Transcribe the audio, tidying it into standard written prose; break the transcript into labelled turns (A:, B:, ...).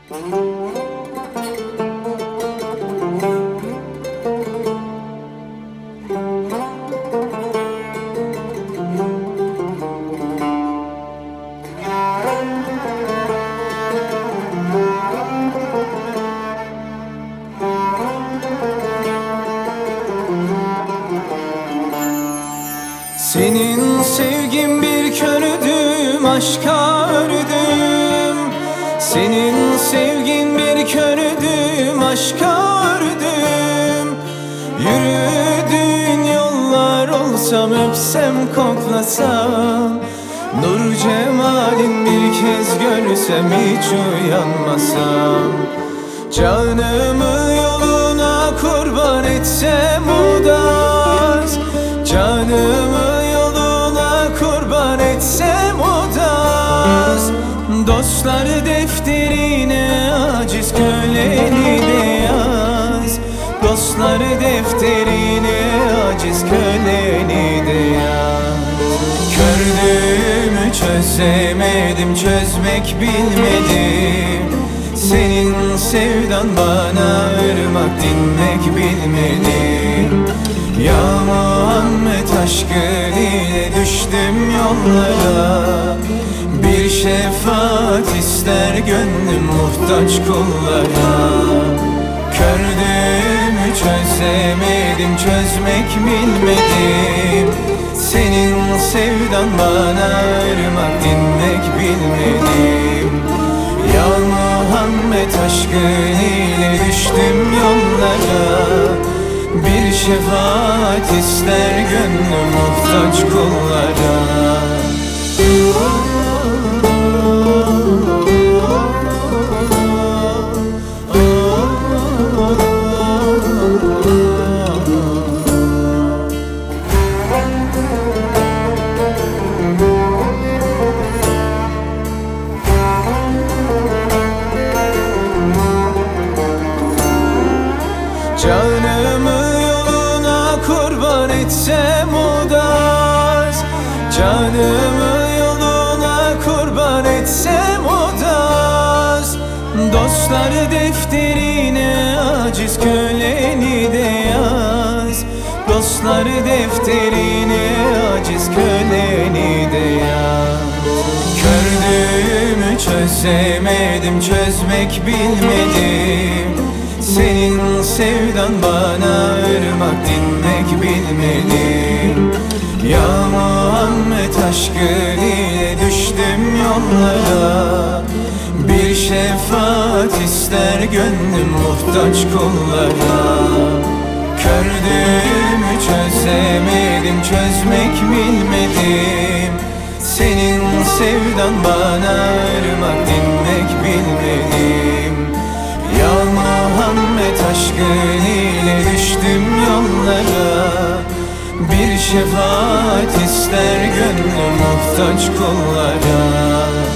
A: Senin sevgin bir kördüm, aşka ördüm. Senin sevgin bir kördüm, aşka ördüm. Yürüdüğün yollar olsam, öpsem koklasam, nur cemalin bir kez görsem, hiç uyanmasam. Canımı yoluna kurban etsem o da az. Canımı yoluna kurban etsem o da az. Dostlar defterine aciz köleni de yaz. Dostlar defterine aciz köleni de yaz. Kördüğümü çözemedim, çözmek bilmedim. Senin sevdan bana ırmak, dinmek bilmedim. Ya Muhammed, aşkın ile düştüm yollara. Bir şefaat ister gönlüm muhtaç kullara. Kördüğümü çözemedim, çözmek bilmedim. Senin sevdan bana ırmak, dinmek bilmedim. Ya Muhammed, aşkın ile düştüm yollara. Bir şefaat ister gönlüm muhtaç kullara. Canımı yoluna kurban etsem o da az. Canımı yoluna kurban etsem o da az. Dostlar defterine aciz köleni de yaz. Dostlar defterine aciz köleni de yaz. Kördüğümü çözemedim, çözmek bilmedim. Senin sevdan bana ırmak, dinmek bilmedim. Ya Muhammed, aşkın ile düştüm yollara. Bir şefaat ister gönlüm muhtaç kullara. Kördüğümü çözemedim, çözmek bilmedim. Senin sevdan bana ırmak, dinmek bilmedim. Ya Muhammed, aşkın ile düştüm yollara. Bir şefaat ister gönlüm muhtaç kullara.